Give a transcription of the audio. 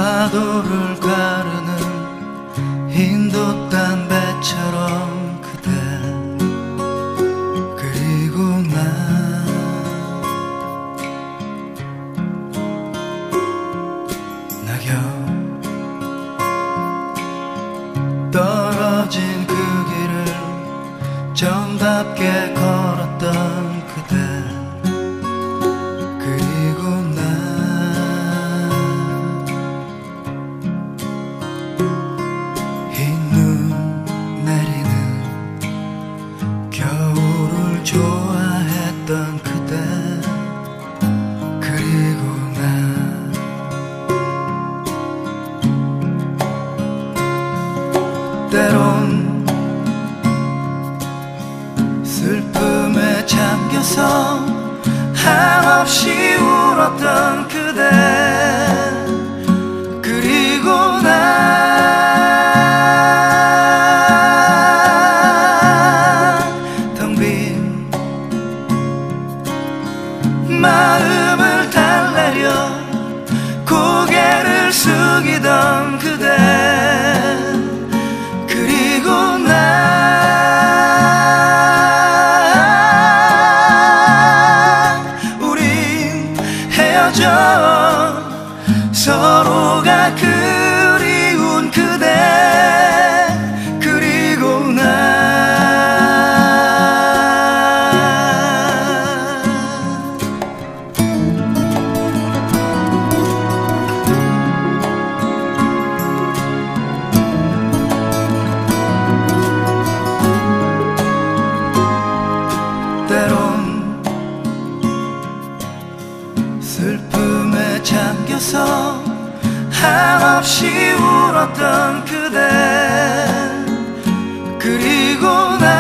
파도를 가르는 인도 담배처럼 그대 그리고 나 낙엽 떨어진 그 길을 정답게 걸었던 그대 그리고 나 흰 눈 내리는 겨울을 좋아했던 그대 그리고 나 때론 슬픔에 잠겨서 한없이 울었던 그대 그리고 나 텅 빈 마음을 달래려 고개를 숙이던 그대 그리고 우린 헤어져 서로가 그리운 그대 그리고 때론 슬픔에 잠겨서 한없이 울었던 그대 그리고 나